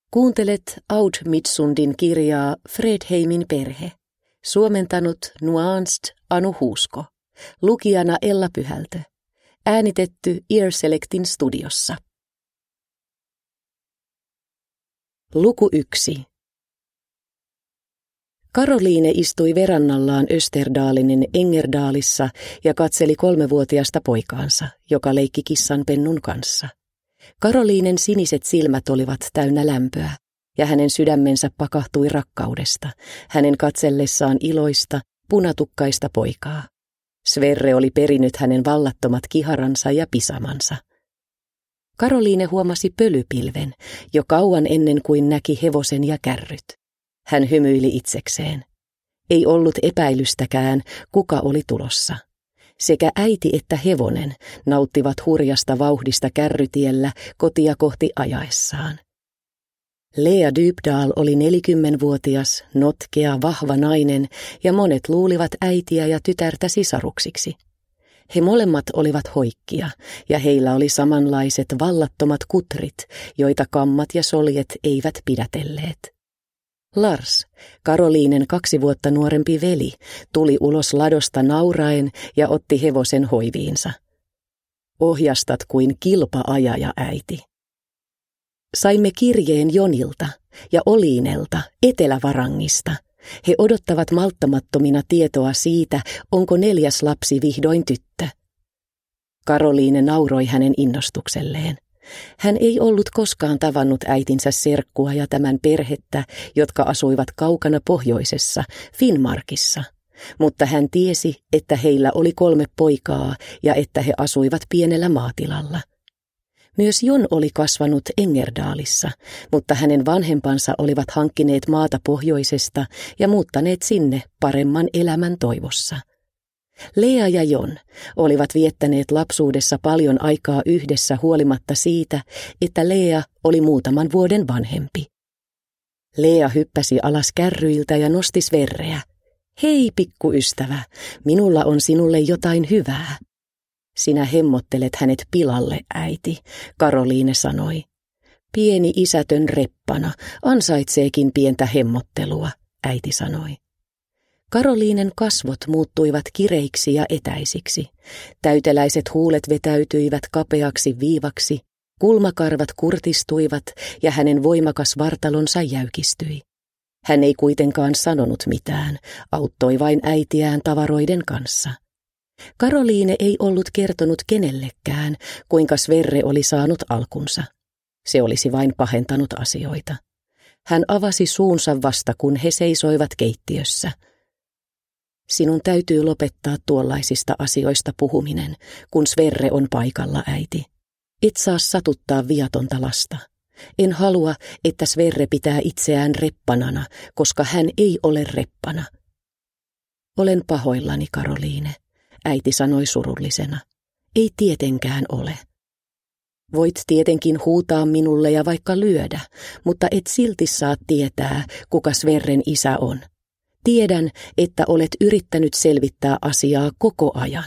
Kuuntelet Aud Mitsundin kirjaa Fredheimin perhe. Suomentanut Nuanced Anu Huusko. Lukijana Ella Pyhältö. Äänitetty Earselectin studiossa. Luku 1. Karoliine istui verannallaan Österdalinin Engerdalissa ja katseli 3-vuotiasta poikaansa, joka leikki kissanpennun kanssa. Karoliinen siniset silmät olivat täynnä lämpöä, ja hänen sydämensä pakahtui rakkaudesta, hänen katsellessaan iloista, punatukkaista poikaa. Sverre oli perinyt hänen vallattomat kiharansa ja pisamansa. Karoliine huomasi pölypilven jo kauan ennen kuin näki hevosen ja kärryt. Hän hymyili itsekseen. Ei ollut epäilystäkään, kuka oli tulossa. Sekä äiti että hevonen nauttivat hurjasta vauhdista kärrytiellä kotia kohti ajaessaan. Lea Dybdahl oli 40-vuotias, notkea, vahva nainen ja monet luulivat äitiä ja tytärtä sisaruksiksi. He molemmat olivat hoikkia ja heillä oli samanlaiset vallattomat kutrit, joita kammat ja soljet eivät pidätelleet. Lars, Karoliinen 2 vuotta nuorempi veli, tuli ulos ladosta nauraen ja otti hevosen hoiviinsa. Ohjastat kuin kilpa-ajaja, äiti. Saimme kirjeen Jonilta ja Oliinelta Etelävarangista. He odottavat malttamattomina tietoa siitä, onko 4. lapsi vihdoin tyttö. Karoliine nauroi hänen innostukselleen. Hän ei ollut koskaan tavannut äitinsä serkkua ja tämän perhettä, jotka asuivat kaukana pohjoisessa, Finnmarkissa, mutta hän tiesi, että heillä oli 3 poikaa ja että he asuivat pienellä maatilalla. Myös Jon oli kasvanut Engerdalissa, mutta hänen vanhempansa olivat hankkineet maata pohjoisesta ja muuttaneet sinne paremman elämän toivossa. Lea ja Jon olivat viettäneet lapsuudessa paljon aikaa yhdessä huolimatta siitä, että Lea oli muutaman vuoden vanhempi. Lea hyppäsi alas kärryiltä ja nosti Sverreä. Hei, pikkuystävä, minulla on sinulle jotain hyvää. Sinä hemmottelet hänet pilalle, äiti, Karoliine sanoi. Pieni isätön reppana ansaitseekin pientä hemmottelua, äiti sanoi. Karoliinen kasvot muuttuivat kireiksi ja etäisiksi. Täyteläiset huulet vetäytyivät kapeaksi viivaksi, kulmakarvat kurtistuivat ja hänen voimakas vartalonsa jäykistyi. Hän ei kuitenkaan sanonut mitään, auttoi vain äitiään tavaroiden kanssa. Karoliine ei ollut kertonut kenellekään, kuinka Sverre oli saanut alkunsa. Se olisi vain pahentanut asioita. Hän avasi suunsa vasta, kun he seisoivat keittiössä. Sinun täytyy lopettaa tuollaisista asioista puhuminen, kun Sverre on paikalla, äiti. Et saa satuttaa viatonta lasta. En halua, että Sverre pitää itseään reppanana, koska hän ei ole reppana. Olen pahoillani, Karoliine, äiti sanoi surullisena. Ei tietenkään ole. Voit tietenkin huutaa minulle ja vaikka lyödä, mutta et silti saa tietää, kuka Sverren isä on. Tiedän, että olet yrittänyt selvittää asiaa koko ajan.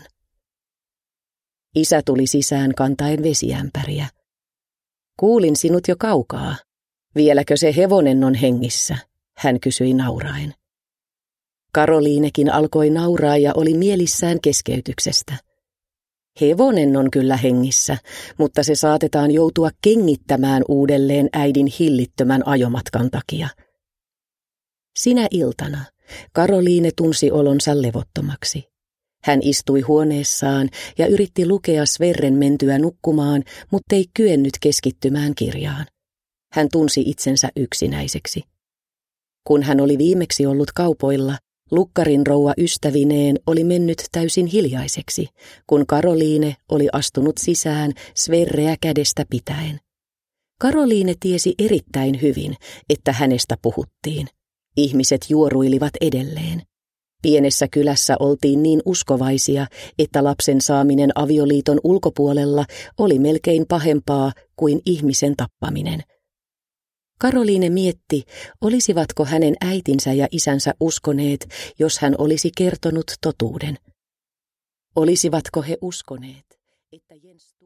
Isä tuli sisään kantaen vesiämpäriä. Kuulin sinut jo kaukaa. Vieläkö se hevonen on hengissä? Hän kysyi nauraen. Karoliinekin alkoi nauraa ja oli mielissään keskeytyksestä. Hevonen on kyllä hengissä, mutta se saatetaan joutua kengittämään uudelleen äidin hillittömän ajomatkan takia. Sinä iltana Karoliine tunsi olonsa levottomaksi. Hän istui huoneessaan ja yritti lukea Sverren mentyä nukkumaan, mutta ei kyennyt keskittymään kirjaan. Hän tunsi itsensä yksinäiseksi. Kun hän oli viimeksi ollut kaupoilla, lukkarin rouva ystävineen oli mennyt täysin hiljaiseksi, kun Karoliine oli astunut sisään Sverreä kädestä pitäen. Karoliine tiesi erittäin hyvin, että hänestä puhuttiin. Ihmiset juoruilivat edelleen. Pienessä kylässä oltiin niin uskovaisia, että lapsen saaminen avioliiton ulkopuolella oli melkein pahempaa kuin ihmisen tappaminen. Karoliine mietti, olisivatko hänen äitinsä ja isänsä uskoneet, jos hän olisi kertonut totuuden. Olisivatko he uskoneet, että Jens